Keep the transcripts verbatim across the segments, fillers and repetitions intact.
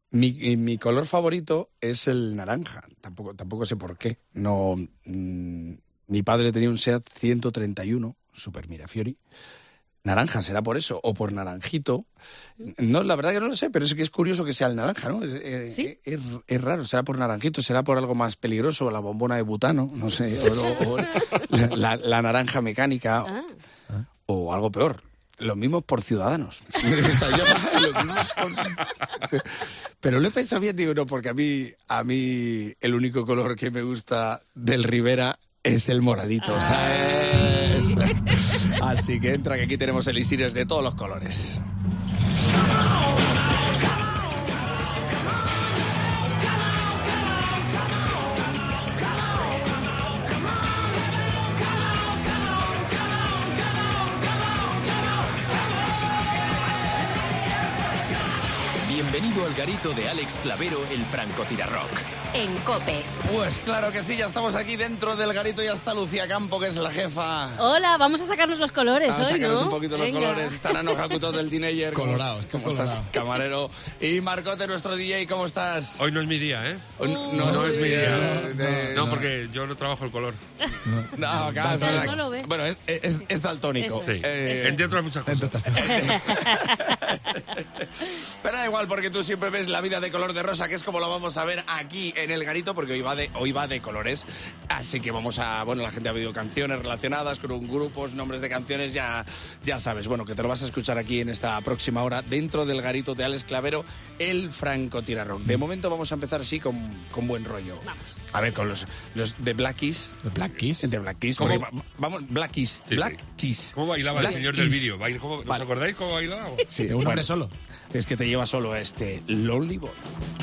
Mi, mi color favorito es el naranja. Tampoco, tampoco sé por qué. No, mmm, mi padre tenía un SEAT ciento treinta y uno, Super Mirafiori. Naranja, será por eso, o por naranjito. No, la verdad que no lo sé, pero es que es curioso que sea el naranja, ¿no? Es, es, ¿Sí? es, es raro, será por naranjito, será por algo más peligroso, la bombona de butano, no sé, o, o la, la naranja mecánica, Ah. o algo peor. Lo mismo por Ciudadanos. O sea, yo, lo mismo por... Pero lo he pensado bien, digo, no, porque a mí, a mí el único color que me gusta del Rivera es el moradito, o sea, es... Así que entra, que aquí tenemos elixires de todos los colores. Bienvenido al garito de Alex Clavero, el francotirarrock. En COPE. Pues claro que sí, ya estamos aquí dentro del garito y ya está Lucía Campo, que es la jefa. Hola, vamos a sacarnos los colores Vamos a hoy, sacarnos ¿no? un poquito Venga. los colores. Está Nano Hakuto del Teenager. Colorado, estoy ¿Cómo colorado. estás, camarero? Y Marcote, nuestro D J, ¿cómo estás? Hoy no es mi día, ¿eh? Hoy Uh. no, No es mi día. de- de- No, porque yo no trabajo el color. No, acá, Claro, es- no lo ve. Bueno, es, es, es daltónico. Eso Sí. Eh, Entre otras muchas cosas. Pero da igual, porque tú siempre ves la vida de color de rosa, que es como lo vamos a ver aquí en el garito, porque hoy va de, hoy va de colores. Así que vamos a... Bueno, la gente ha pedido canciones relacionadas con grupos, nombres de canciones, ya, ya sabes. Bueno, que te lo vas a escuchar aquí en esta próxima hora, dentro del garito de Alex Clavero, el francotirarrock. De momento vamos a empezar así con, con buen rollo. Vamos. A ver, con los, los de Black Keys. ¿De Black Kiss? De Black Keys. ¿Cómo? porque va- Vamos, Black Keys. Sí, Black sí. Keys. ¿Cómo bailaba Black el señor del Keys. vídeo? Bail- ¿cómo- ¿Os Vale. acordáis cómo bailaba? Sí, Un bueno, hombre solo. es que te lleva solo a este Lonely Boy.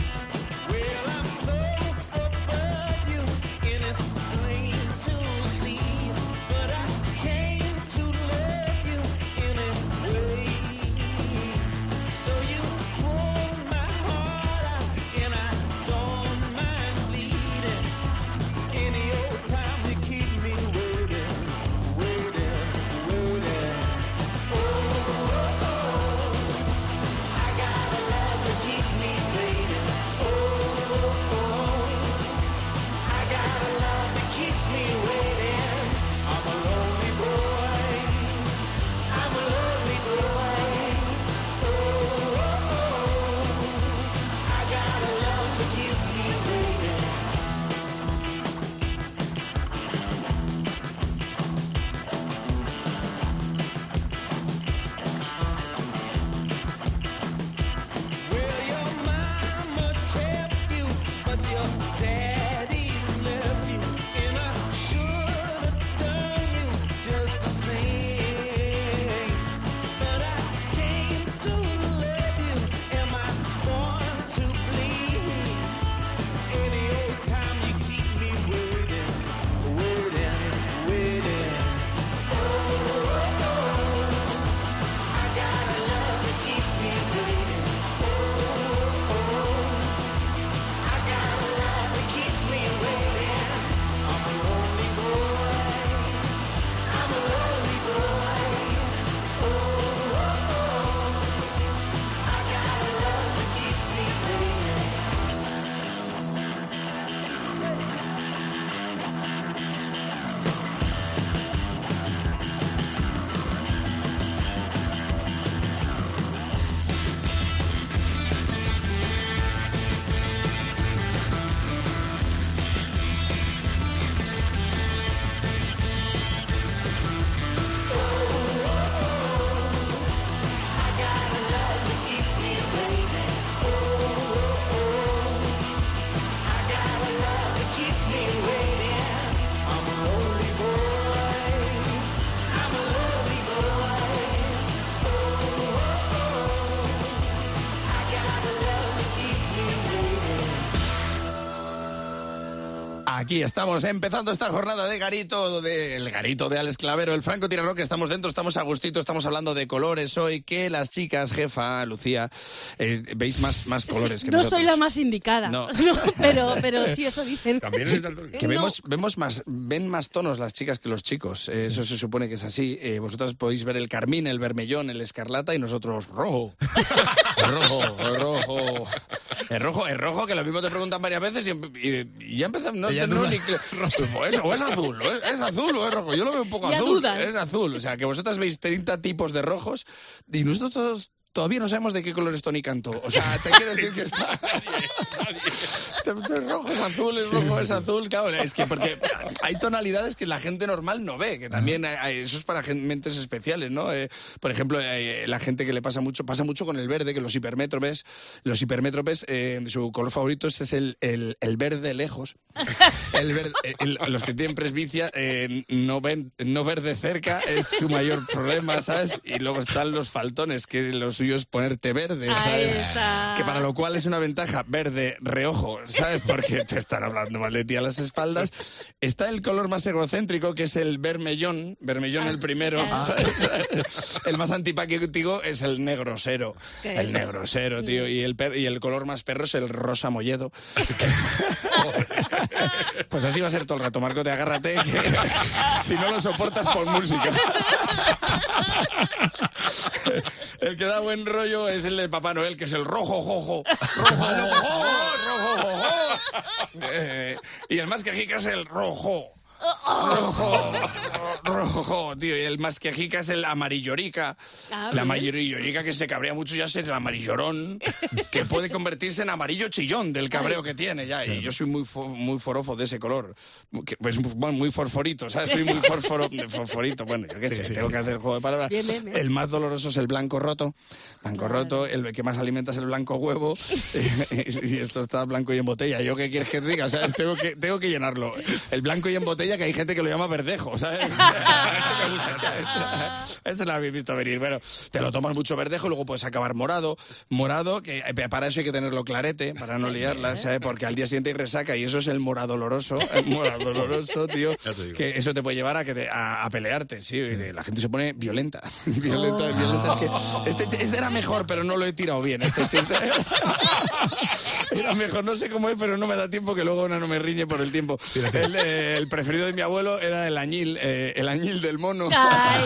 Aquí estamos empezando esta jornada de garito, del garito de Alex Clavero, el francotirarrock. Estamos dentro, estamos a gustito, estamos hablando de colores hoy, que las chicas, jefa, Lucía, eh, veis más, más colores Sí, que no nosotros. soy la más indicada, No. no, pero, pero sí, eso dicen. También eres daltónico. Que No. vemos, vemos más, ven más tonos las chicas que los chicos. Eh, Eso se supone que es así. Eh, vosotras podéis ver el carmín, el vermellón, el escarlata y nosotros rojo. rojo, rojo. Eh, Es rojo, es rojo, que lo mismo te preguntan varias veces y, y- y ya empezamos. No, Ella no, duda. ni cl- o, es, o es azul, o es, es azul o es rojo. Yo lo veo un poco Ya azul. dudas. Es azul. O sea, que vosotras veis treinta tipos de rojos y nosotros todos todavía no sabemos de qué color es Tony Cantó. O sea, te quiero decir que está. Es rojo, es azul, es rojo, es azul. Claro, es que porque hay tonalidades que la gente normal no ve, que también hay- hay- eso es para gen- mentes especiales, ¿no? Eh, por ejemplo, eh, la gente que le pasa mucho, pasa mucho con el verde, que los hipermétropes, los hipermétropes, eh, su color favorito es el, el, el verde lejos. El verde, el- los que tienen presbicia eh, no ven no ver de cerca es su mayor problema, ¿sabes? Y luego están los faltones, que lo suyo es ponerte verde, Ahí ¿sabes? está. Que para lo cual es una ventaja verde reojo, ¿sabes? Porque te están hablando mal de ti a las espaldas. Está el color más egocéntrico, que es el vermellón, vermellón el primero, ¿sabes? El más antipático es el negrosero. ¿Qué El es? negrosero, tío. Y el, per- y el color más perro es el rosa molledo. Pues así va a ser todo el rato, Marco, te agárrate, que si no lo soportas, pon música. El que da buen rollo es el de Papá Noel, que es el rojo, jojo. Rojo, jojo, rojo, jojo. Eh, y el más quejica es el rojo. Rojo, rojo, tío. Y el más quejica es el amarillorica. Ah, La bien. amarillorica que se cabrea mucho ya es el amarillorón, que puede convertirse en amarillo chillón del cabreo que tiene ya. Y yo soy muy fo- muy forofo de ese color. Que, Pues bueno, muy forforito, ¿sabes? Soy muy forforo, de fosforito. Bueno, yo qué sé, sí, tengo sí. que hacer juego de palabras. Bien, bien, bien. El más doloroso es el blanco roto. Blanco Claro. roto, el que más alimenta es el blanco huevo. Y, y esto está blanco y en botella. ¿Yo qué quieres que diga? ¿Sabes? Tengo que, tengo que llenarlo. El blanco y en botella, que hay gente que lo llama verdejo, ¿sabes? Esto me gusta. Eso lo habéis visto venir. Bueno, te lo tomas mucho verdejo, luego puedes acabar morado. Morado, que eh, para eso hay que tenerlo clarete, para no liarla, ¿sabes? Porque al día siguiente hay resaca y eso es el morado doloroso. El morado doloroso, tío. Ya te digo. Que eso te puede llevar a, que te- a, a pelearte, sí. y La gente se pone violenta. Violenta, violenta. Es que este, este era mejor, pero no lo he tirado bien, este chiste. Era mejor, no sé cómo es, pero no me da tiempo, que luego una no me riñe por el tiempo. El, eh, el preferido de mi abuelo era el añil, eh, el añil del mono. Ay.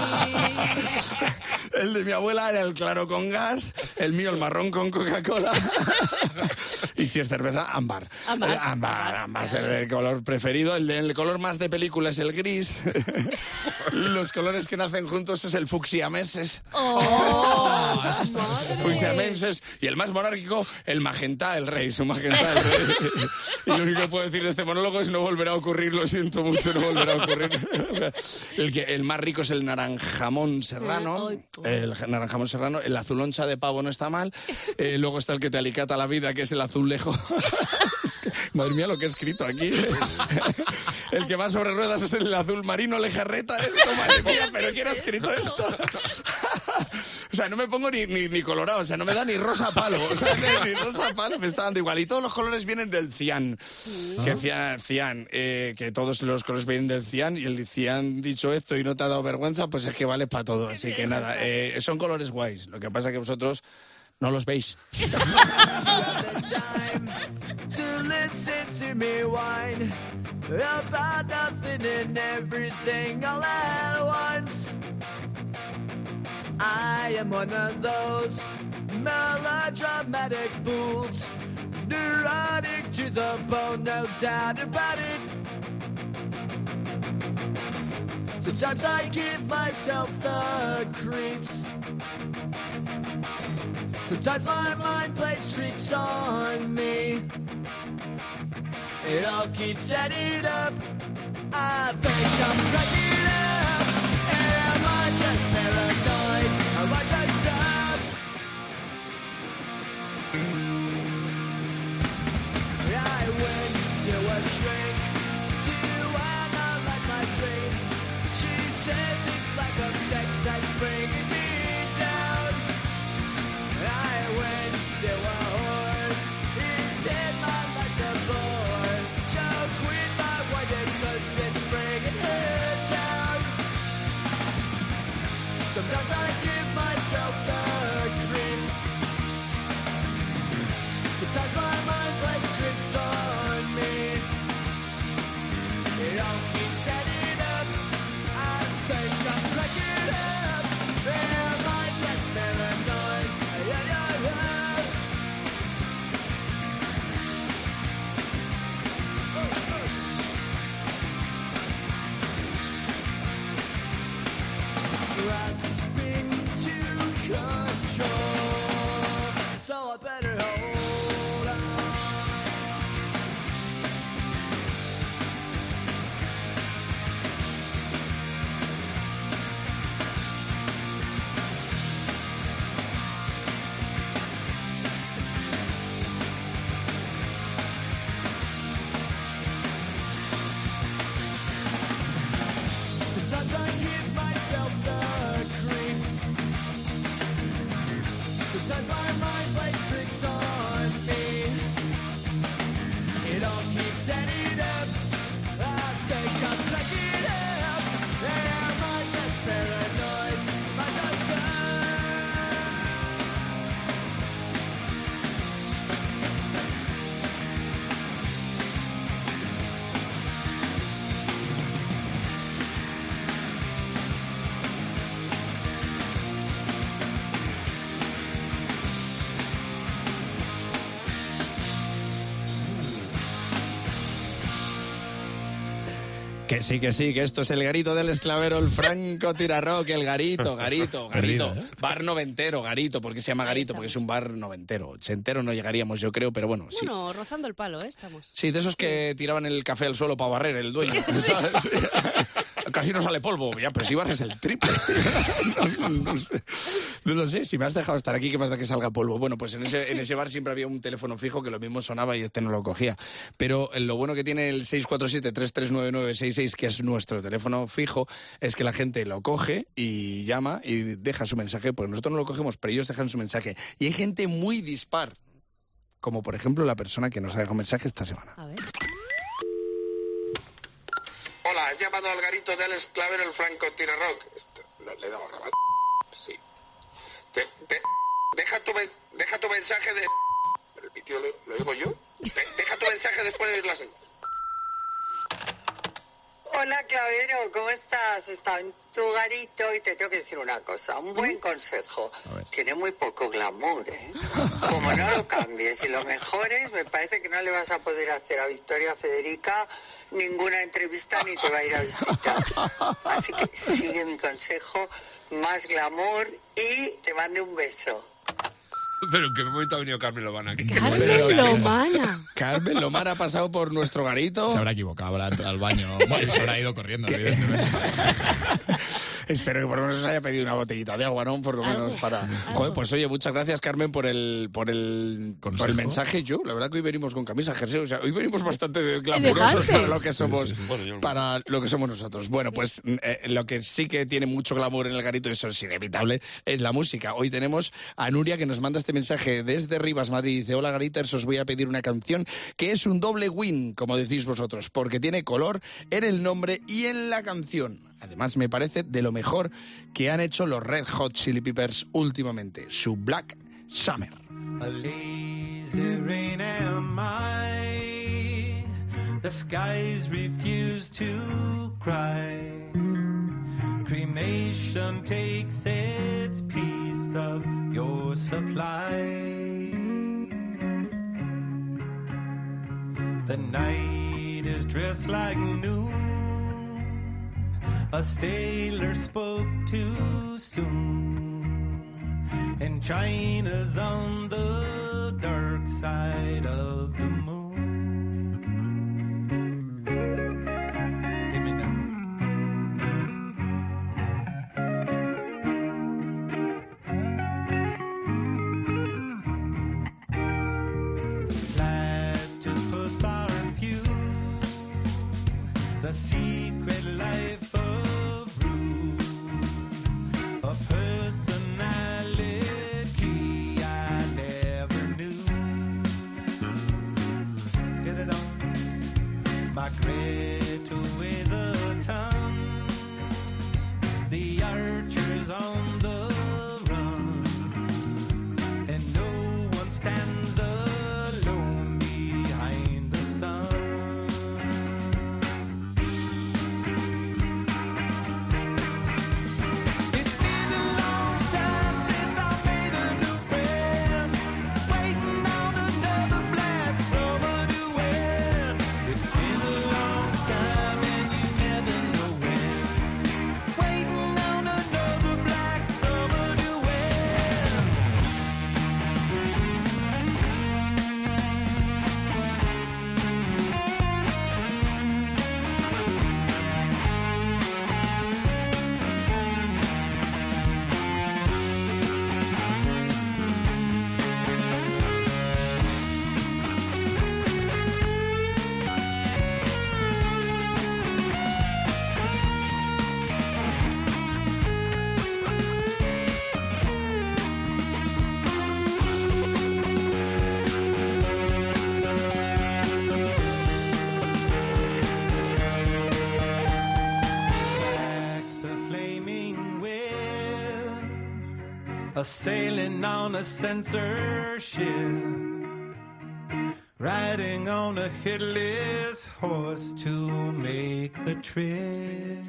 El de mi abuela era el claro con gas, el mío el marrón con Coca-Cola. Y si es cerveza, ámbar. Ámbar. Eh, ámbar, ámbar es el color preferido. El, de- el color más de película es el gris. Los colores que nacen juntos es el fucsiamenses. Oh, madre. Fucsiamenses. Y el más monárquico, el magenta, el rey. Su magenta, el rey. Y lo único que puedo decir de este monólogo es no volverá a ocurrir, lo siento mucho, no volverá a ocurrir. El, que, el más rico es el naranjamón serrano. Ay, El naranjamón serrano. El azuloncha de pavo no está mal. Eh, luego está el que te alicata la vida, que es el azulejo. Madre mía, lo que he escrito aquí. El que va sobre ruedas es el azul marino lejarreta. Esto, madre mía, pero ¿quién ha escrito esto? O sea, no me pongo ni, ni, ni colorado, o sea, no me da ni rosa palo. O sea, ni, ni rosa palo, me está dando igual. Y todos los colores vienen del cian. Que cian, cian eh, que todos los colores vienen del cian. Y el cian, dicho esto y no te ha dado vergüenza, pues es que vale para todo. Así que nada, eh, son colores guays. Lo que pasa es que vosotros no los veis. To listen to me whine about nothing and everything all at once. I am one of those melodramatic fools, neurotic to the bone, no doubt about it. Sometimes I give myself the creeps. Sometimes my mind plays tricks on me. It all keeps adding up. I think I'm cracking up. Am I just paranoid? Am I just up? I went to a shrink to analyze my dreams. She says it's like a sex that's bringing me down. I went to a whore. He said my life's a bore. So quit my wedding 'cause it's bringing her down. Sometimes I give myself the creeps. Sometimes my mind plays tricks on me. It all keeps adding up. I think I'm cracking up. Am I just paranoid? Yeah, yeah, yeah. I better hold on. Sometimes I give myself the creeps. Sometimes my mind plays tricks on me. It all keeps adding up. I think I'm cracking up. Am I just paranoid like I should? Que sí, que sí, que esto es el garito del esclavero, el francotirador, el garito, garito, garito, Perdido, ¿eh? bar noventero, garito, ¿por qué se llama garito? Porque es un bar noventero, ochentero no llegaríamos yo creo, pero bueno, sí. Bueno, rozando el palo, ¿eh? Estamos. Sí, de esos que tiraban el café al suelo para barrer el dueño, ¿sabes? Casi no sale polvo, ya, pero si barres el triple. No, no, no sé. No lo sé, si me has dejado estar aquí, ¿qué más da que salga polvo? Bueno, pues en ese, en ese bar siempre había un teléfono fijo que lo mismo sonaba y este no lo cogía. Pero lo bueno que tiene el seis cuatro siete, tres tres nueve nueve seis seis, que es nuestro teléfono fijo, es que la gente lo coge y llama y deja su mensaje, pues nosotros no lo cogemos, pero ellos dejan su mensaje. Y hay gente muy dispar, como por ejemplo la persona que nos ha dejado mensaje esta semana. A ver. Hola, has llamado al garito del esclavero, el francotirador. Le he dado a grabar. Sí. Te, te, deja, tu, men- deja tu mensaje de... Pero el pitido lo, lo digo yo. De- deja tu mensaje después de oír la señal. Hola, Clavero, ¿cómo estás? Estaba en tu garito y te tengo que decir una cosa, un buen consejo. Tiene muy poco glamour, ¿eh? Como no lo cambies y lo mejores, me parece que no le vas a poder hacer a Victoria Federica ninguna entrevista ni te va a ir a visitar. Así que sigue mi consejo, más glamour y te mande un beso. Pero en qué momento ha venido Carmen Lomana aquí. Carmen Lomana. Carmen Lomana ha pasado por nuestro garito. Se habrá equivocado, habrá entrado al baño. Bueno, y se habrá ido corriendo, evidentemente. Espero que por lo menos os haya pedido una botellita de agua, ¿no? Por lo menos para... Joder, pues oye, muchas gracias, Carmen, por el por el, por el mensaje. Yo, la verdad que hoy venimos con camisa, jersey, o sea, hoy venimos bastante glamurosos para lo que somos, Sí, sí, sí. Bueno, yo no. para lo que somos nosotros. Bueno, pues eh, lo que sí que tiene mucho glamour en el garito, y eso es inevitable, es la música. Hoy tenemos a Nuria, que nos manda este mensaje desde Rivas, Madrid. Dice, hola, gariters, os voy a pedir una canción que es un doble win, como decís vosotros, porque tiene color en el nombre y en la canción. Además, me parece de lo mejor que han hecho los Red Hot Chili Peppers últimamente, su Black Summer. A lazy rain am I. The skies refuse to cry. Cremation takes its piece of your supply. The night is dressed like noon. A sailor spoke too soon, and China's on the dark side of the moon. Hit me now. Platypus are few, the secret life of a personality I never knew. Get it on. My Greta weighs a ton. The archer's on the run, and no one stands alone behind the sun. Waiting on another black summer to end. It's been a long a sailing on a censorship, riding on a headless horse to make the trip.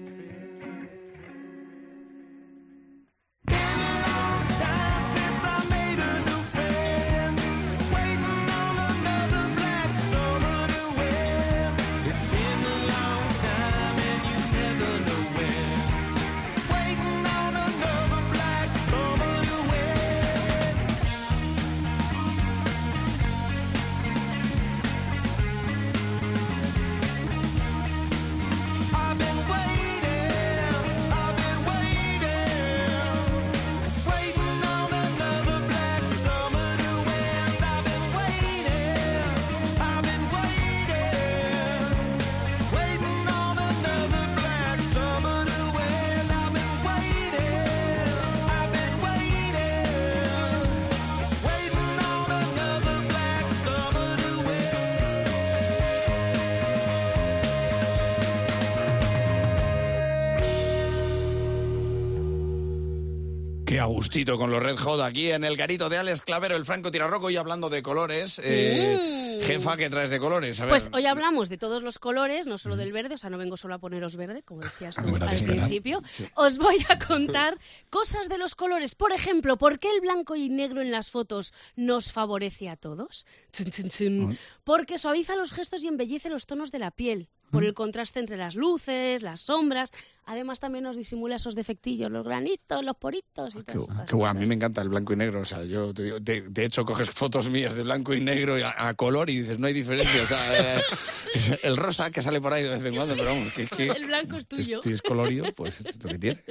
Qué agustito con los Red Hot aquí en el garito de Alex Clavero, el Franco Tirarroco, y hablando de colores. Eh, Mm. Jefa, ¿qué traes de colores? A ver. Pues hoy hablamos de todos los colores, no solo del verde, o sea, no vengo solo a poneros verde, como decías tú Como era de al esperar. principio. Os voy a contar cosas de los colores. Por ejemplo, ¿por qué el blanco y negro en las fotos nos favorece a todos? Chun, chun, chun. Porque suaviza los gestos y embellece los tonos de la piel, por el contraste entre las luces, las sombras. Además, también nos disimula esos defectillos, los granitos, los poritos y Qué, todas estas qué guay, a mí cosas. me encanta el blanco y negro. O sea, yo te digo, de, de hecho, coges fotos mías de blanco y negro y a, a color y dices, no hay diferencia. O sea, eh, el rosa que sale por ahí de vez en cuando, pero vamos, que, que El blanco es tuyo. Si es colorido, pues es lo que tiene.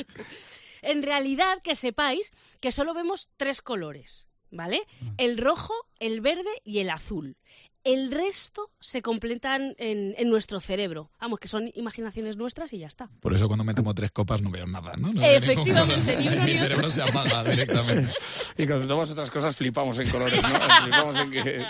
En realidad, que sepáis que solo vemos tres colores, ¿vale? El rojo, el verde y el azul. El resto se completan en, en nuestro cerebro. Vamos, que son imaginaciones nuestras y ya está. Por eso cuando me tomo tres copas no veo nada, ¿no? No veo Efectivamente, ningún color. ni uno Mi ni otro. cerebro se apaga directamente. Y cuando tomas otras cosas flipamos en colores, ¿no? Flipamos en que...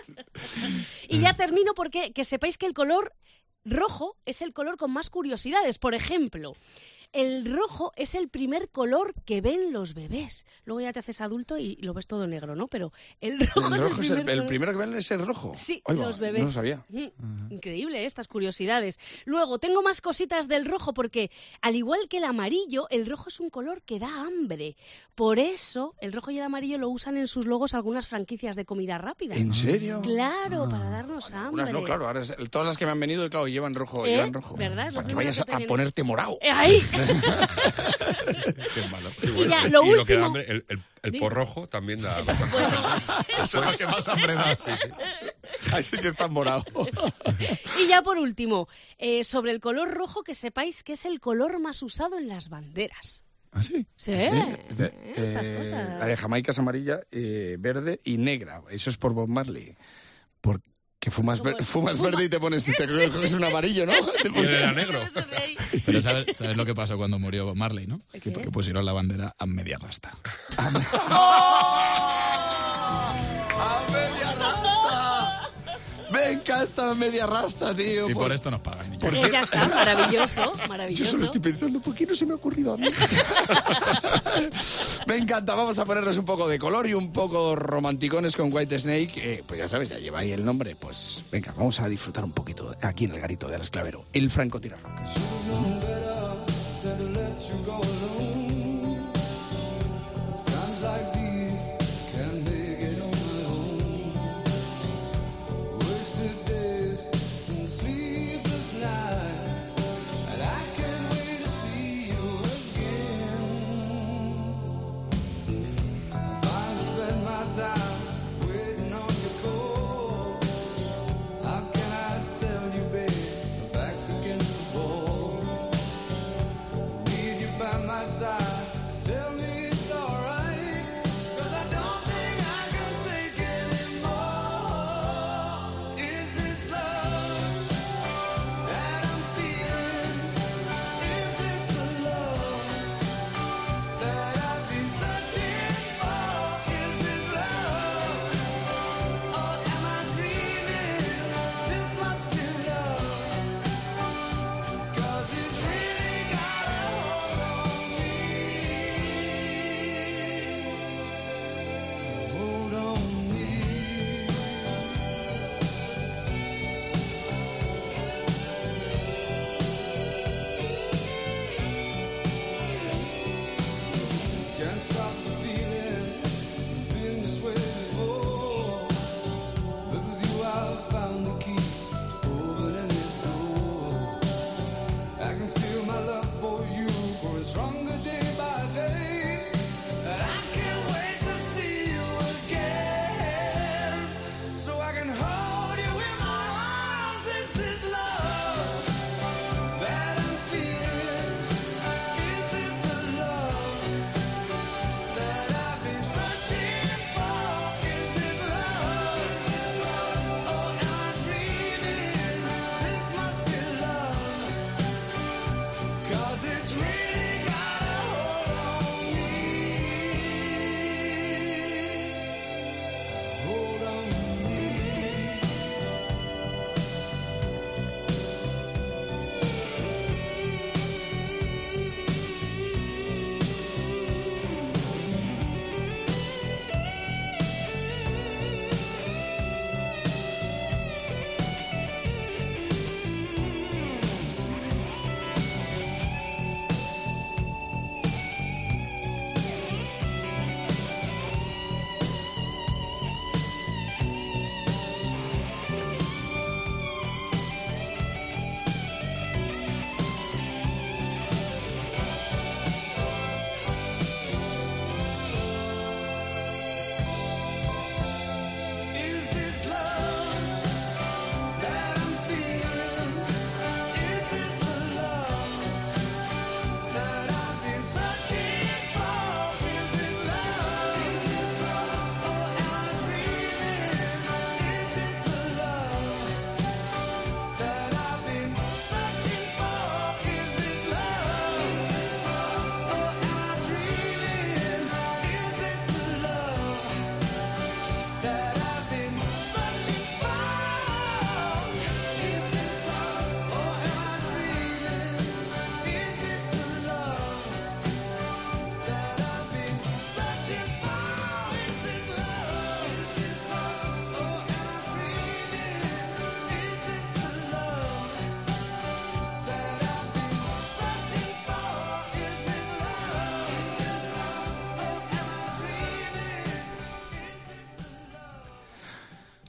Y ya termino porque que sepáis que el color rojo es el color con más curiosidades. Por ejemplo, el rojo es el primer color que ven los bebés. Luego ya te haces adulto y lo ves todo negro, ¿no? Pero el rojo, El es rojo el es el, primer el color. primero que ven es el rojo. Sí, Ahí va, los bebés. No lo sabía. Mm, Increíble, ¿eh? Estas curiosidades. Luego, tengo más cositas del rojo porque, al igual que el amarillo, el rojo es un color que da hambre. Por eso, el rojo y el amarillo lo usan en sus logos algunas franquicias de comida rápida. ¿En serio? Claro, para darnos hambre. Unas no, claro. Ahora es- todas las que me han venido, claro, llevan rojo. ¿Eh? Llevan rojo. ¿Verdad? Es lo Para que primero vayas que te a viene. ponerte morado. Eh, ¡Ahí! Qué malo. Sí, bueno, ya, y- lo y lo que último- da hambre, el, el, el Dime. porrojo también da. Eso es lo que más hambre da. Así que está morado. Y ya por último, eh, sobre el color rojo, que sepáis que es el color más usado en las banderas. ¿Ah, sí? Sí, Eh, eh, estas eh, cosas. La de Jamaica es amarilla, eh, verde y negra. Eso es por Bob Marley. Porque fumas, ¿Cómo ver- es? fumas Fuma- verde y te pones, te coges un amarillo, ¿no? Te Y pones- él era negro. Eso de ahí. Pero ¿sabes, sabes lo que pasó cuando murió Bob Marley, no? ¿Qué? Que, que pusieron la bandera a media rasta. ¡A media rasta! Me encanta media rasta, tío. Y por esto nos pagan, niños. Eh, ya está, maravilloso, Yo maravilloso. solo estoy pensando, ¿por qué no se me ha ocurrido a mí? Me encanta, vamos a ponerles un poco de color y un poco romanticones con White Snake. Eh, pues ya sabes, ya lleva ahí el nombre. Pues venga, vamos a disfrutar un poquito aquí en el garito de Alex Clavero, el Franco Tirarroco. Against the wall, need you by my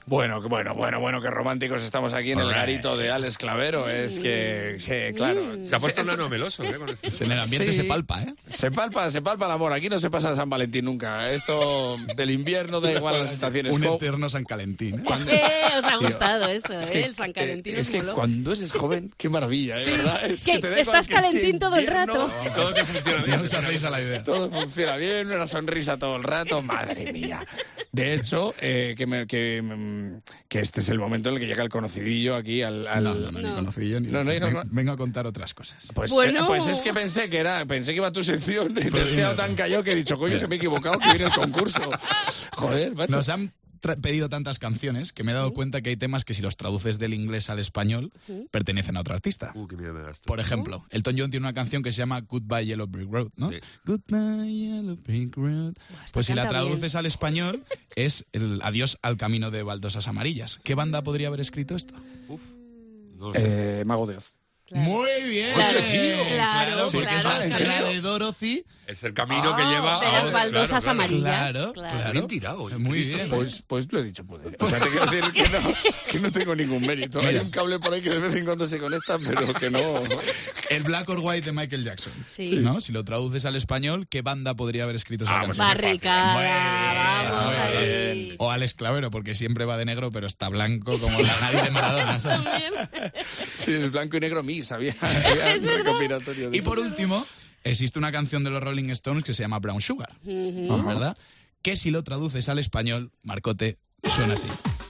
Bueno, que- bueno, bueno, bueno, qué románticos estamos aquí en el Alright. garito de Alex Clavero. Es que, sí, claro. Se ha puesto Esto- nano meloso, ¿eh? Con este- En el ambiente Sí. se palpa, ¿eh? Se palpa, se palpa el amor. Aquí no se pasa San Valentín nunca. Esto del invierno da igual las estaciones. Un Como- eterno San Calentín. ¿eh? Eh, os ha gustado eso, ¿eh? Es que- El San Calentín eh, os es que moló. cuando eres joven, qué maravilla, ¿eh? ¿Verdad? Es Que te da estás igual que sea calentín todo el invierno, rato. Y todo te funciona bien. No os hacéis a la idea. Todo funciona bien, una sonrisa todo el rato, madre mía. De hecho, eh, que, me- que, mm, que este es el momento en el que llega el conocidillo aquí al... al- No, no, no, ni No. conocillo ni No, no, leche. no, Ven- no. Vengo a contar otras cosas. Pues, Bueno. eh, pues es que pensé que era, pensé que iba a tu sección y te Pues has quedado mira. tan callado que he dicho, coño, que me he equivocado, que viene el concurso. Joder, macho. Nos han tra- pedido tantas canciones que me he dado cuenta que hay temas que si los traduces del inglés al español pertenecen a otro artista. Uh, qué miedo me das tú. Por ejemplo, Elton John tiene una canción que se llama Goodbye Yellow Brick Road, ¿no? Sí. Goodbye Yellow Brick Road. esta Pues si la canta bien. traduces al español es el Adiós al camino de baldosas amarillas. ¿Qué banda podría haber escrito esto? No lo sé. Eh, Mago de Oz. Muy bien, Claro, tío. claro, porque es claro, la claro. escena de Dorothy. Es el camino que lleva de a las Oz, baldosas claro, claro. amarillas. Claro, claro. claro. Bien tirado, ¿eh? Muy Cristo. bien. Pues, pues lo he dicho, pues. O sea, te quiero decir que no, que no tengo ningún mérito. Hay Mira. un cable por ahí que de vez en cuando se conecta, pero que no... El Black or White de Michael Jackson. Sí. ¿No? Si lo traduces al español, ¿qué banda podría haber escrito esa Ah, pues canción? Barricada, Muy bien, vamos muy ahí. O Alex Clavero, porque siempre va de negro, pero está blanco como la nariz de Maradona, ¿sabes? También. Sí, el blanco y negro mix, había, había Es un verdad. recopilatorio de Y por eso. último, existe una canción de los Rolling Stones que se llama Brown Sugar, ¿verdad? Que si lo traduces al español, Marcote, suena así.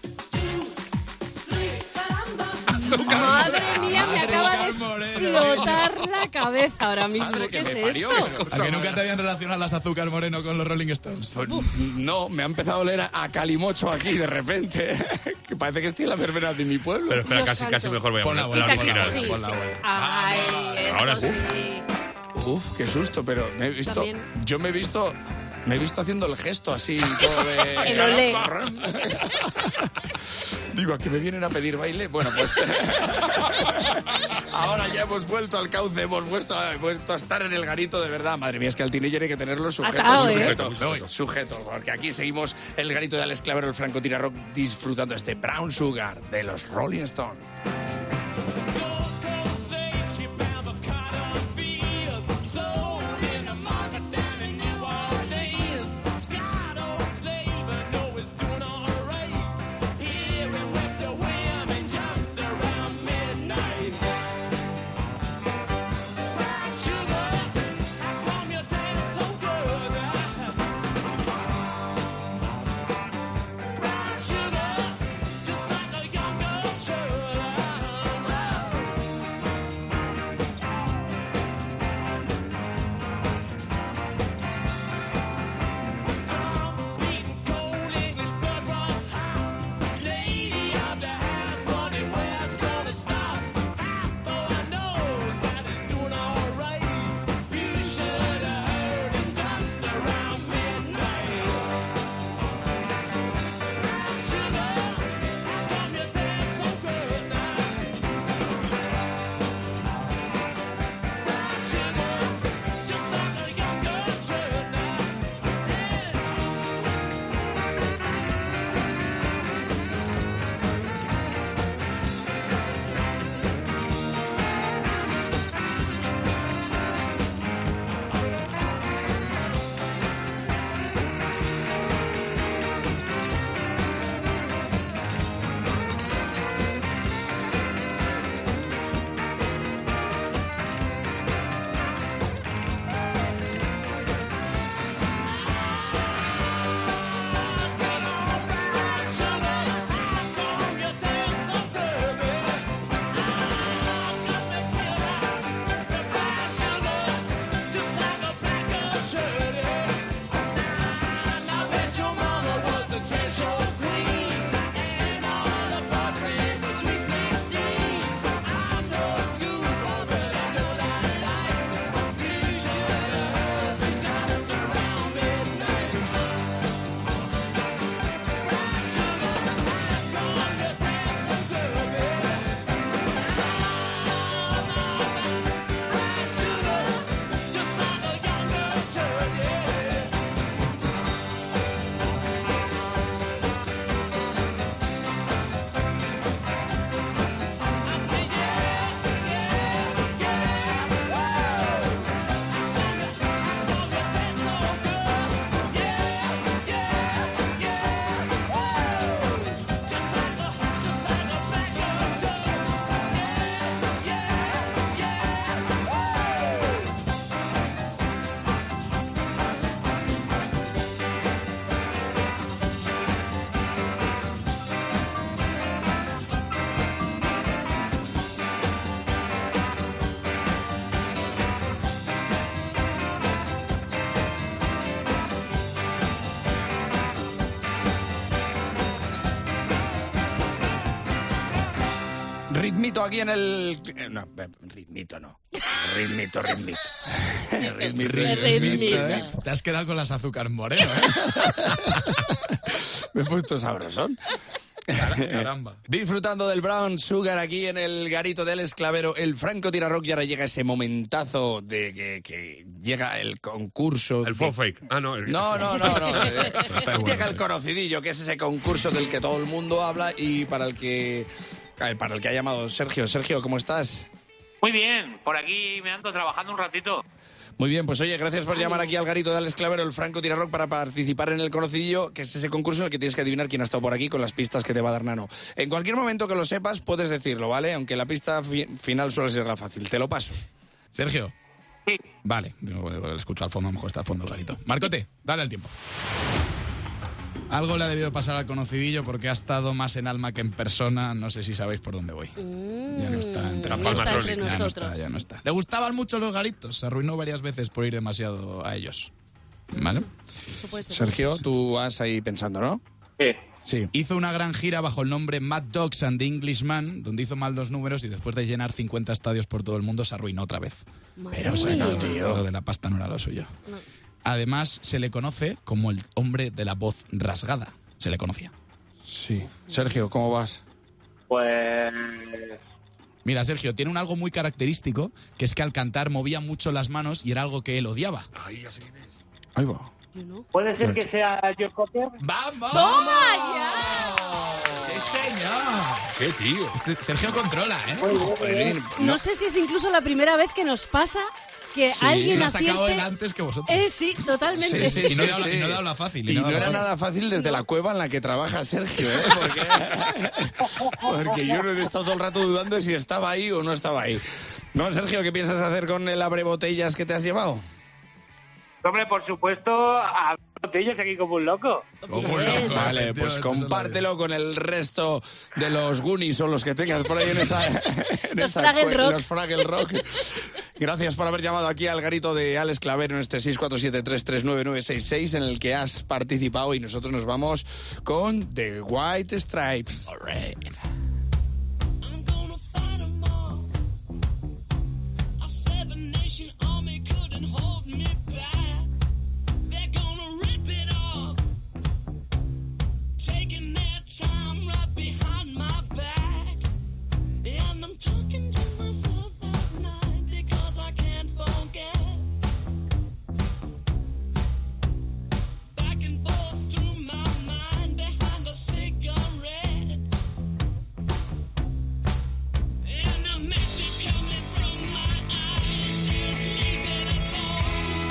Madre mía, me acaba de Azúcar moreno. explotar la cabeza ahora mismo. Madre ¿Qué que es me parió, esto? pero- ¿A que nunca te habían relacionado las Azúcar Moreno con los Rolling Stones? Pues, no, me ha empezado a oler a, a calimocho aquí de repente. Que parece que estoy en la verbena de mi pueblo. Pero espera, Dios casi, santo. casi mejor voy a Pon la poner la buena, pon la original. Sí, Por la sí. buena. Ay, esto Ahora sí. Uf, qué susto, pero me he visto. También. Yo me he visto. Me he visto haciendo el gesto así, todo de. El olé. Digo, ¿a que me vienen a pedir baile? Bueno, pues. Ahora ya hemos vuelto al cauce, hemos vuelto, a- vuelto a estar en el garito de verdad. Madre mía, es que al teenager hay que tenerlo sujeto. Atao, ¿eh? sujeto, sujeto, porque aquí seguimos el garito de Alex Clavero, el francotirador, disfrutando este Brown Sugar de los Rolling Stones. Sugar, just like a younger sugar. ritmito aquí en el... No, ritmito no. Ritmito, ritmito. Ritmi, ritmi, Ritmito. ¿eh? Te has quedado con las azúcar moreno, ¿eh? Me he puesto sabrosón. Caramba. Disfrutando del Brown Sugar aquí en el garito del Esclavero, el Franco Tirarock, y ahora llega ese momentazo de que, que llega el concurso. El de... faux fake. Ah, no. El... No, no, no, no. bueno, Llega sí. el conocidillo, que es ese concurso del que todo el mundo habla y para el que para el que ha llamado Sergio. Sergio, ¿cómo estás? Muy bien, por aquí me ando trabajando un ratito. Muy bien, pues oye, gracias por llamar aquí al garito del Esclavero, el Franco Tirarock, para participar en el conocidillo, que es ese concurso en el que tienes que adivinar quién ha estado por aquí con las pistas que te va a dar Nano. En cualquier momento que lo sepas, puedes decirlo, ¿vale? Aunque la pista fi- final suele ser la fácil. Te lo paso. Sergio. Sí. Vale, lo escucho al fondo, a lo mejor está al fondo el garito. Marcote, dale al tiempo. Algo le ha debido pasar al conocidillo porque ha estado más en alma que en persona. No sé si sabéis por dónde voy. Mm, Ya no está entre no nosotros. está entre Ya no nosotros. está, ya no está. Le gustaban mucho los garitos. Se arruinó varias veces por ir demasiado a ellos. ¿Vale? Eso puede ser. Sergio, tú vas ahí pensando, ¿no? Sí. Sí. Hizo una gran gira bajo el nombre Mad Dogs and the Englishman, donde hizo mal los números y después de llenar cincuenta estadios por todo el mundo se arruinó otra vez. Madre Pero mía. bueno, tío. Lo de la pasta no era lo suyo. No. Además, se le conoce como el hombre de la voz rasgada. Se le conocía. Sí. Sergio, ¿cómo vas? Pues... Mira, Sergio, tiene un algo muy característico, que es que al cantar movía mucho las manos y era algo que él odiaba. Ay, ya sé quién es. Ahí va. Yo no. ¿Puede ser que sea Joe Cocker? ¡Vamos! ¡Toma ¡Sí, señor! ¿Qué tío? Este- Sergio controla, ¿eh? Joder, No sé si es incluso la primera vez que nos pasa que Sí, alguien lo ha sacado él acierte... antes que vosotros. Eh, sí, totalmente. Sí, sí, y, no sí, he dado, sí. y no he dado la fácil. Y no he no dado era la fácil. nada fácil desde la cueva en la que trabaja Sergio, ¿eh? Porque, porque yo no he estado todo el rato dudando de si estaba ahí o no estaba ahí. No, Sergio, ¿qué piensas hacer con el abrebotellas que te has llevado? Hombre, por supuesto, a botellas aquí como un loco. Como un Bien. loco, Vale, efectivamente, pues eso es la compártelo con el resto de los Goonies o los que tengas por ahí en esa... en Los esa Fraggle cue- Rock. Los Fraggle Rock. Gracias por haber llamado aquí al garito de Alex Clavero en este seis cuatro siete tres tres nueve nueve seis seis en el que has participado y nosotros nos vamos con The White Stripes. I'm gonna fight 'em all. A seven nation army couldn't hold me back. They're gonna rip it off, taking their time right behind my back. And I'm talking to myself at night because I can't forget. Back and forth through my mind behind a cigarette. And a message coming from my eyes says leave it alone.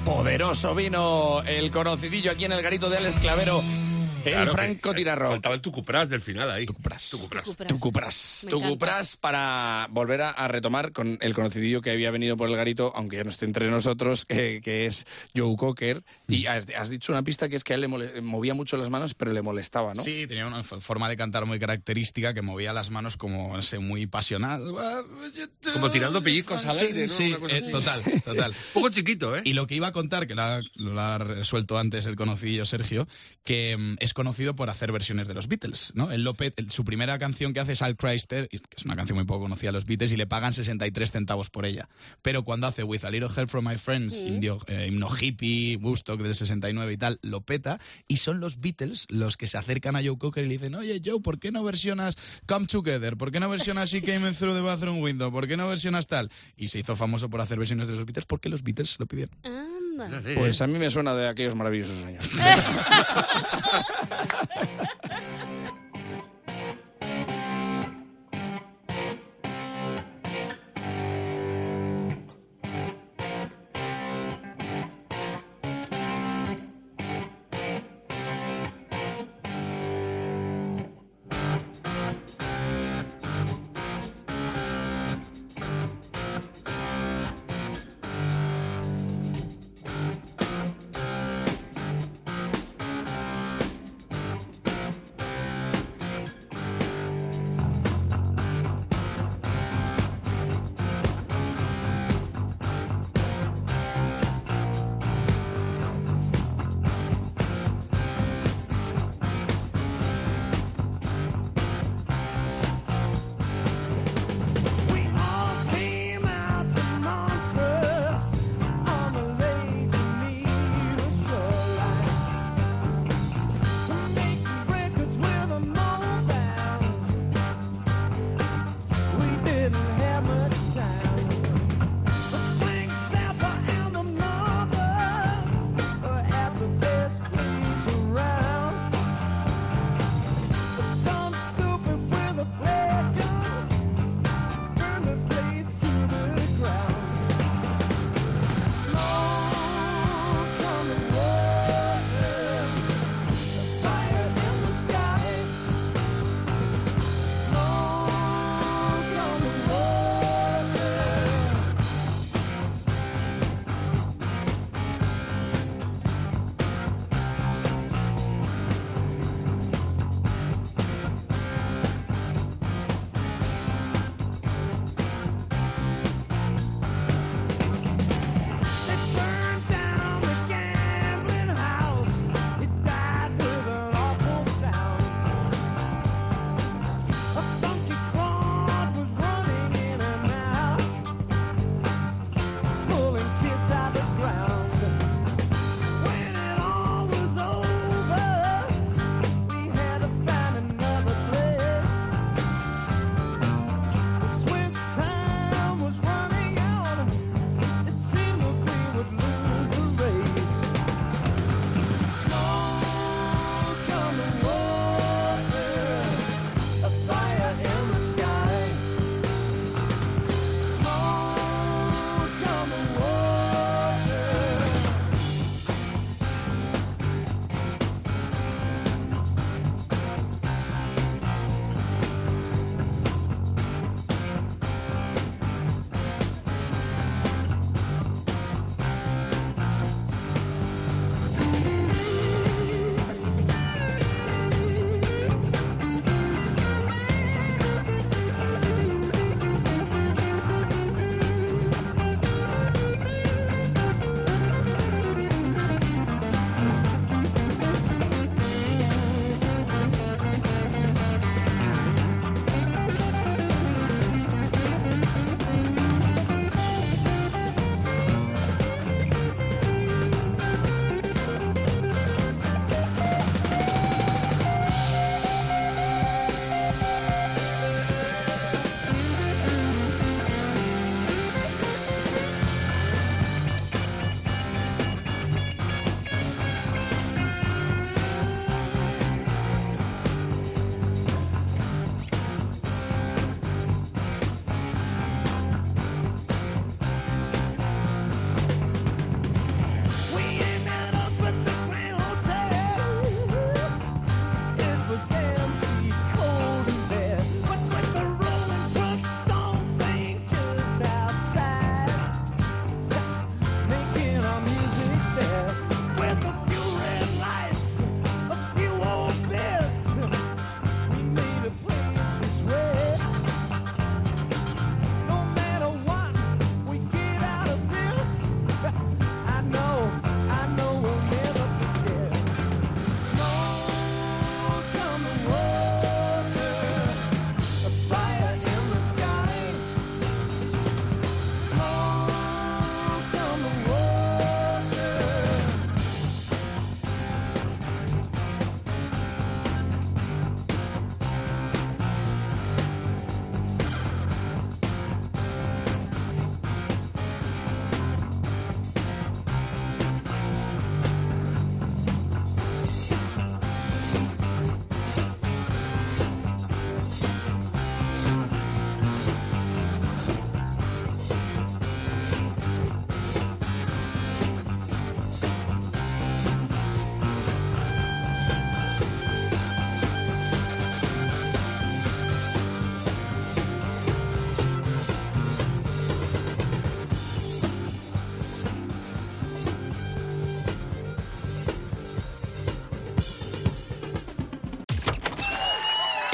poderoso vino el conocidillo aquí en el garito de Alex Clavero. El Claro que, francotirador. eh, Faltaba el tucupras del final ahí. Tucupras. Tucupras. Tucupras. Tucupras. Me Tucupras para volver a, a retomar con el conocidillo que había venido por el garito, aunque ya no esté entre nosotros, eh, que es Joe Cocker. Y has, has dicho una pista que es que a él le mole- movía mucho las manos, pero le molestaba, ¿no? Sí, tenía una f- forma de cantar muy característica que movía las manos como, no sé, muy pasional. Como tirando pellizcos al aire, ¿no? Sí, Una cosa eh, así. total, total. Un poco chiquito, ¿eh? Y lo que iba a contar, que lo ha, lo ha resuelto antes el conocidillo Sergio, que mm, es conocido por hacer versiones de los Beatles, ¿no? Él lo pe- el- su primera canción que hace es Al Chrysler, que es una canción muy poco conocida de los Beatles, y le pagan sesenta y tres centavos por ella. Pero cuando hace With a Little Help from My Friends, Mm. indio, eh, himno hippie, Woodstock del sesenta y nueve y tal, lo peta, y son los Beatles los que se acercan a Joe Cocker y le dicen, oye, Joe, ¿por qué no versionas Come Together? ¿Por qué no versionas She Came Through the Bathroom Window? ¿Por qué no versionas tal? Y se hizo famoso por hacer versiones de los Beatles porque los Beatles lo pidieron. Anda. Dale, Pues ¿eh? a mí me suena de aquellos maravillosos años.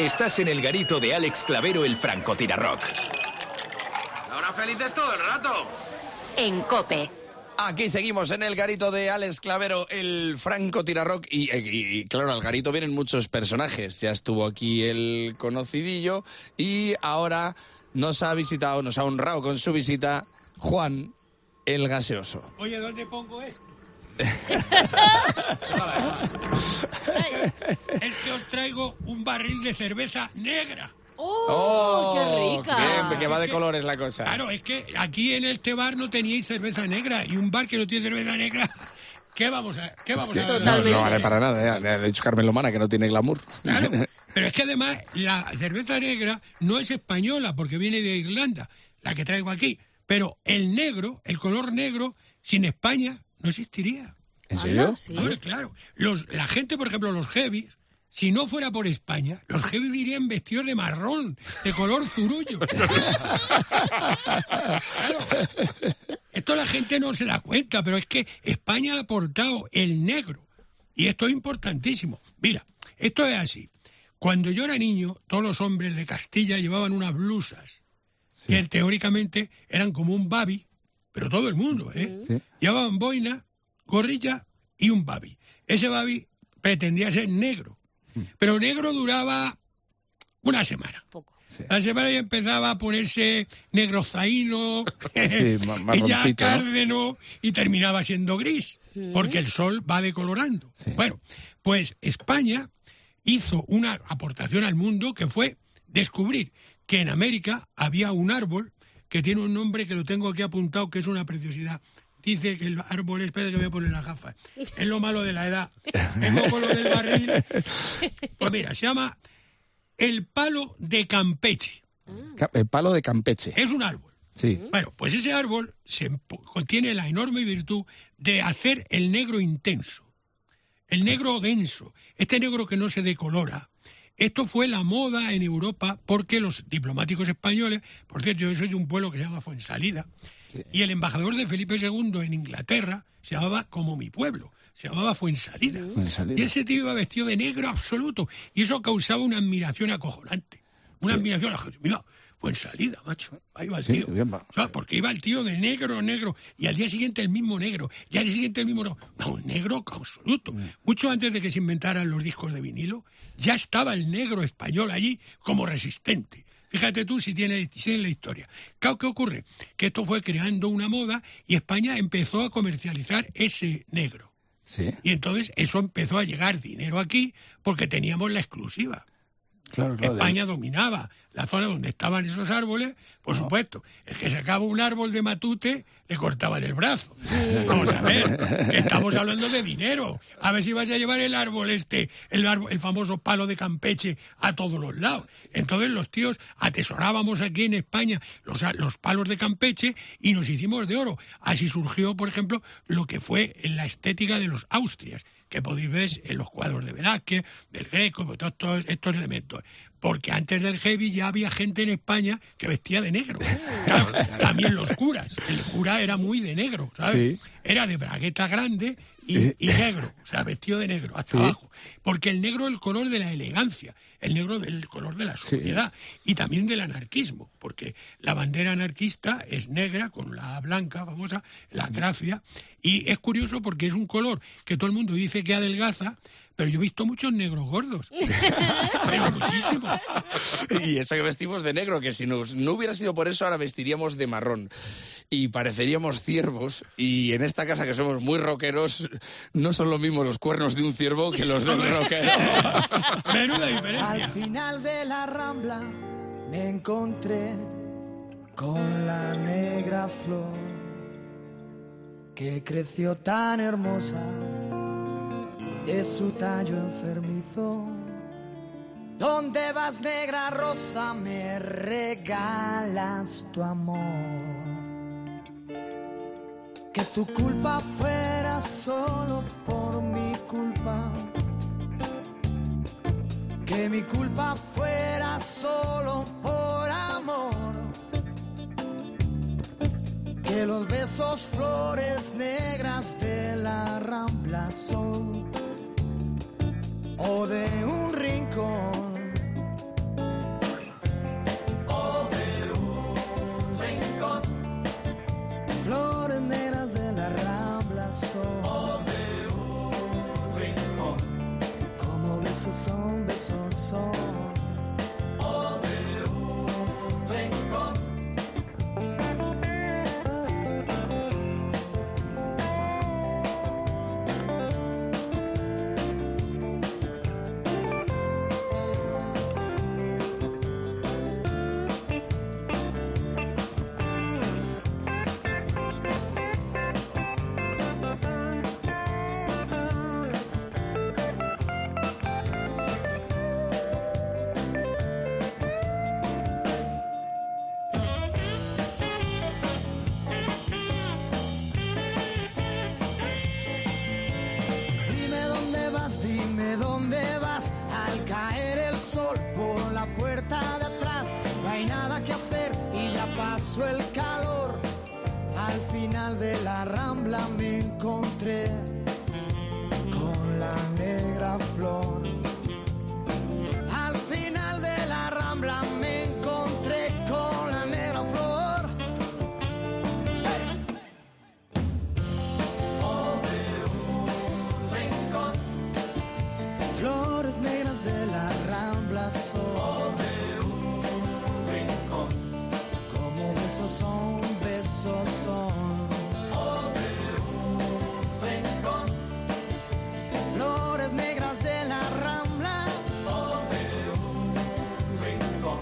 Estás en el garito de Alex Clavero, el francotirarrock. Ahora felices todo el rato. En COPE. Aquí seguimos en el garito de Alex Clavero, el francotirarrock. Y, y, y claro, al garito vienen muchos personajes. Ya estuvo aquí el conocidillo y ahora nos ha visitado, nos ha honrado con su visita Juan el Gaseoso. Oye, ¿dónde pongo esto? Es que os traigo un barril de cerveza negra. ¡Oh, ¡Oh, qué rica! Bien, que va de colores la cosa. Claro, es que aquí en este bar no teníais cerveza negra y un bar que no tiene cerveza negra, ¿qué vamos a qué vamos a No, no vale para nada, ya. Le ha dicho Carmen Lomana que no tiene glamour. Claro, pero es que además la cerveza negra no es española porque viene de Irlanda, la que traigo aquí. Pero el negro, el color negro, sin España no existiría. ¿En serio? Sí. Ahora, claro, los, la gente, por ejemplo, los heavies, si no fuera por España, los heavies irían vestidos de marrón, de color zurullo. Claro. Esto la gente no se da cuenta, pero es que España ha aportado el negro. Y esto es importantísimo. Mira, esto es así. Cuando yo era niño, todos los hombres de Castilla llevaban unas blusas sí. que teóricamente eran como un babi, pero todo el mundo, ¿eh? Sí. Llevaban boina, gorrilla y un babi. Ese babi pretendía ser negro, pero negro duraba una semana. Poco. Sí. La semana ya empezaba a ponerse negro zaino, sí, y ya cárdeno, y terminaba siendo gris, porque el sol va decolorando. Sí. Bueno, pues España hizo una aportación al mundo que fue descubrir que en América había un árbol que tiene un nombre que lo tengo aquí apuntado, que es una preciosidad. Dice que el árbol, espera que voy a poner las gafas, es lo malo de la edad. Vengo con lo del barril. Pues mira, se llama el palo de Campeche. El palo de Campeche. Es un árbol. Sí. Bueno, pues ese árbol se, contiene la enorme virtud de hacer el negro intenso, el negro denso, este negro que no se decolora. Esto fue la moda en Europa porque los diplomáticos españoles, por cierto, yo soy de un pueblo que se llama Fuensalida, y el embajador de Felipe segundo en Inglaterra se llamaba como mi pueblo, se llamaba Fuensalida. Fuensalida. Y ese tío iba vestido de negro absoluto, y eso causaba una admiración acojonante. Una sí. admiración a la gente. Mira, Fuensalida, macho. Ahí va el tío. Sí, bien, va. O sea, porque iba el tío de negro, negro, y al día siguiente el mismo negro, y al día siguiente el mismo negro. No, un negro absoluto. Mm. Mucho antes de que se inventaran los discos de vinilo, ya estaba el negro español allí como resistente. Fíjate tú si tiene, si tiene la historia. ¿Qué ocurre? Que esto fue creando una moda y España empezó a comercializar ese negro. Sí. Y entonces eso empezó a llegar dinero aquí porque teníamos la exclusiva. Claro, claro, España de... dominaba la zona donde estaban esos árboles, por no. supuesto. El que sacaba un árbol de matute le cortaban el brazo. Sí. Vamos a ver, que estamos hablando de dinero. A ver si vas a llevar el árbol este, el, árbol, el famoso palo de Campeche a todos los lados. Entonces los tíos atesorábamos aquí en España los, los palos de Campeche y nos hicimos de oro. Así surgió, por ejemplo, lo que fue la estética de los Austrias, que podéis ver en los cuadros de Velázquez, del Greco, de todos, todos estos elementos. Porque antes del heavy ya había gente en España que vestía de negro. Claro, también los curas. El cura era muy de negro, ¿sabes? Sí. Era de bragueta grande y, y negro, o sea, vestido de negro, hasta sí. abajo. Porque el negro es el color de la elegancia, el negro del color de la sobriedad sí. y también del anarquismo, porque la bandera anarquista es negra con la blanca famosa, la gracia, y es curioso porque es un color que todo el mundo dice que adelgaza, pero yo he visto muchos negros gordos. Pero muchísimo. Y eso que vestimos de negro, que si nos, no hubiera sido por eso, ahora vestiríamos de marrón. Y pareceríamos ciervos. Y en esta casa, que somos muy rockeros, no son lo mismo los cuernos de un ciervo que los de un rockero. Menuda diferencia. Al final de la Rambla me encontré con la negra flor que creció tan hermosa de su tallo enfermizo. ¿Dónde vas, negra rosa? Me regalas tu amor. Que tu culpa fuera solo por mi culpa. Que mi culpa fuera solo por amor. Que los besos flores negras de la Rambla son o de un rincón la Rambla son de un rincón, como besos son, besos son. Dime dónde vas al caer el sol por la puerta de atrás. No hay nada que hacer y ya pasó el calor. Al final de la Rambla me encontré con la negra flor. Al final de la Rambla me encontré con la negra flor. Flores negras de la Rambla son de un rincón, como besos son, besos son. De un rincón. Flores negras de la Rambla de un rincón.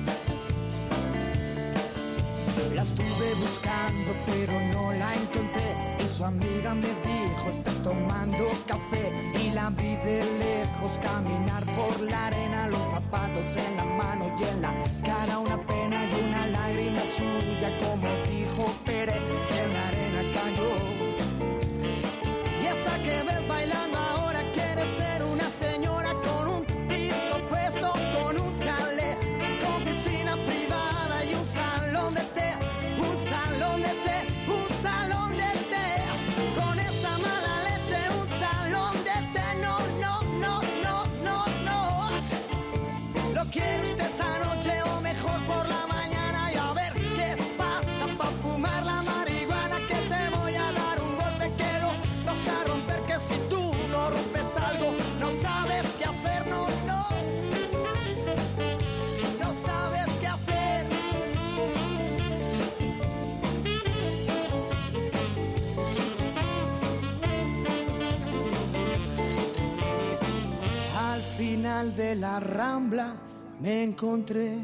La estuve buscando pero no la encontré. Y su amiga me dijo, está tomando café. Y la vi de lejos caminar por la arena, los zapatos en la mano y en la cara una pena y una lágrima suya, como dijo Pere, en la arena cayó. Y esa que ves bailando ahora quiere ser una señora con un piso puesto, con un chalet, con piscina privada y un salón de té, un salón de té, un salón de té. Con esa mala leche, un salón de té, no, no, no, no, no, no. ¿Lo quiere usted esta noche o mejor por la mañana? Y a ver qué pasa pa' fumar la marihuana, que te voy a dar un golpe que lo vas a romper, que si tú no rompes algo, no sabes qué hacer, no, no. No sabes qué hacer. Al final de la Rambla me encontré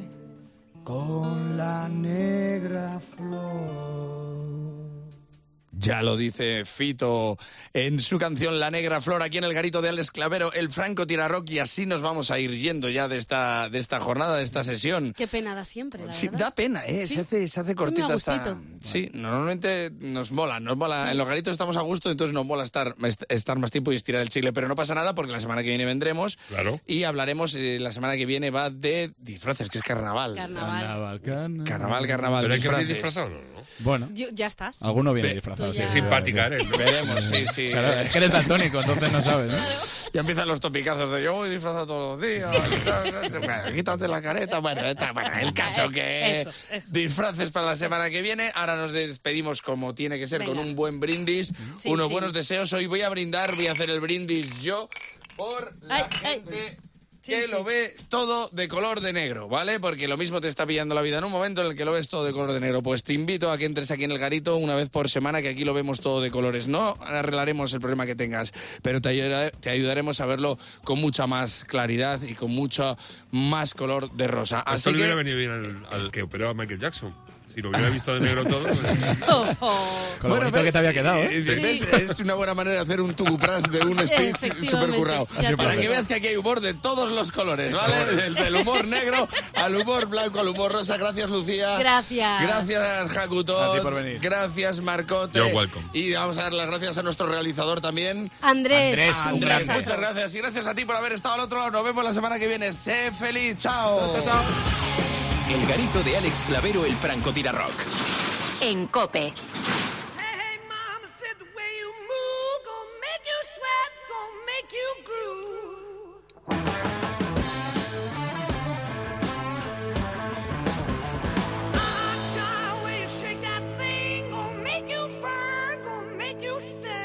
con la negra flor. Ya lo dice Fito en su canción La Negra Flor, aquí en el garito de Alex Clavero, el Franco Tirarrock, y así nos vamos a ir yendo ya de esta, de esta jornada, de esta sesión. Qué pena da siempre, la Sí, verdad. da pena, ¿eh? Sí. Se hace, se hace cortita Me da esta... gustito. Sí, normalmente nos mola, nos mola. En los garitos estamos a gusto, entonces nos mola estar, estar más tiempo y estirar el chicle, pero no pasa nada porque la semana que viene vendremos Claro. y hablaremos, eh, la semana que viene va de disfraces, que es carnaval. Carnaval. Carnaval, carnaval. Carnaval, carnaval, Pero hay que venir disfraces. disfrazado, ¿no? Bueno, Yo- ya estás. alguno viene Ve- disfrazado. tú sí, ya- sí, Simpática sí. eres, ¿no? Veremos, sí, sí. Claro, es que eres daltónico, entonces no sabes, ¿no? Ya empiezan los topicazos de yo voy disfrazado todos los días. Bueno, quítate la careta. Bueno, está, bueno, el caso que Eso, eso. disfraces para la semana que viene. Ahora nos despedimos como tiene que ser, Venga. con un buen brindis, Sí, unos sí. buenos deseos. Hoy voy a brindar, voy a hacer el brindis yo por la Ay, ay. gente Sí, que sí. lo ve todo de color de negro, ¿vale? Porque lo mismo te está pillando la vida en un momento en el que lo ves todo de color de negro. Pues te invito a que entres aquí en el garito una vez por semana, que aquí lo vemos todo de colores. No arreglaremos el problema que tengas, pero te, ayuda- te ayudaremos a verlo con mucha más claridad y con mucho más color de rosa. Esto Así le hubiera que... venido bien al, al que operó a Michael Jackson. Si lo hubiera visto de negro todo, pues, Oh, oh. Con lo bonito que te había quedado, ¿eh? eh, ¿ves? Es una buena manera de hacer un tucupras de un speech Efectivamente. súper currado. Ya te Para digo. que veas que aquí hay humor de todos los colores, ¿vale? Del, del humor negro al humor blanco, al humor rosa. Gracias, Lucía. Gracias. Gracias, Jacutot. A ti por venir. Gracias, Marcote. You're welcome. Y vamos a dar las gracias a nuestro realizador también. Andrés, Andrés, un Andrés, besazo. muchas gracias. Y gracias a ti por haber estado al otro lado. Nos vemos la semana que viene. Sé feliz. Chao. Chao, chao, El garito de Alex Clavero, el francotirador. En COPE. Hey, hey, mama said the way you move gonna make you sweat, gonna make you groove. Ah, child, way you shake that thing gonna make you burn, gonna make usted.